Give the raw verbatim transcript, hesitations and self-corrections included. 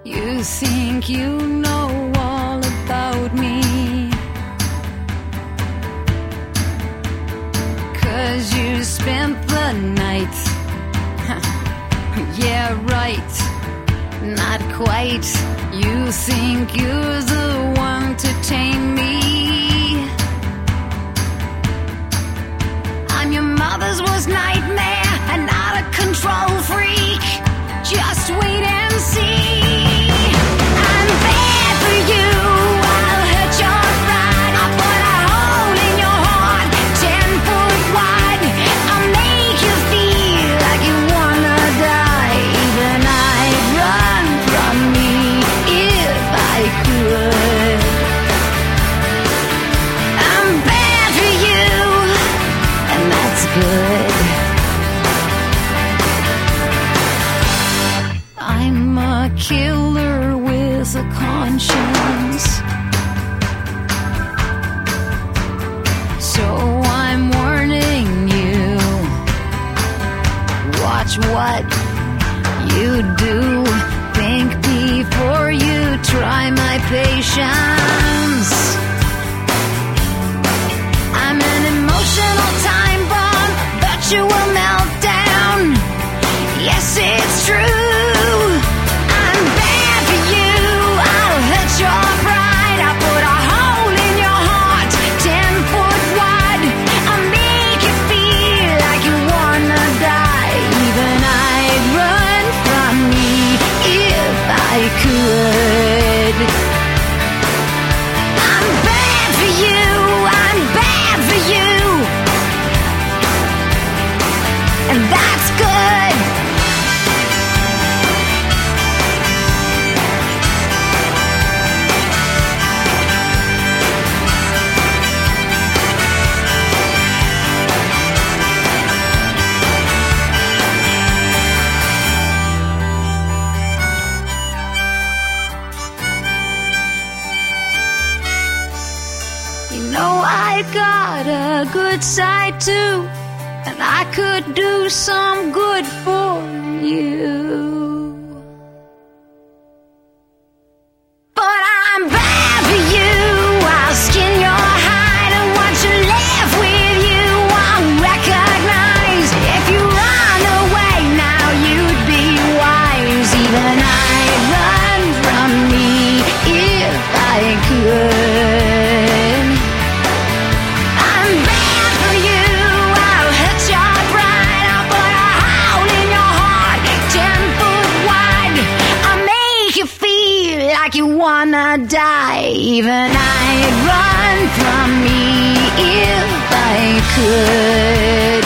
You think you know all about me, 'cause you spent the night. Yeah, right, not quite. You think you're the one to tame me. I'm your mother's worst nightmare, an out of control freak. Just wait and see. I'm bad for you, I'll hurt your pride. I'll put a hole in your heart, ten foot wide. I'll make you feel like you wanna die. Even I'd run from me if I could. I'm bad for you, and that's good. I'm a killer with a conscience, so I'm warning you. Watch what you do. Think before you try my patience. I'm an emotional time bomb, virtual meltdown. Yes, it's true. I'm bad for you, I'll hurt your pride. I'll put a hole in your heart, ten foot wide. I'll make you feel like you wanna die. Even I'd run from me if I could. I'm bad for you, I'm bad for you, and that's good. You know I got a good side too, and I could do some good for you. But I'm bad for you, I'll skin your hide and want you live with you. I'll recognize if you run away now you'd be wise. Even I'd run from me if I could. I'm bad for you, I'll hurt your pride. I'll put a hole in your heart, ten foot wide. I'll make you feel like you wanna die. Even I'd run from me if I could.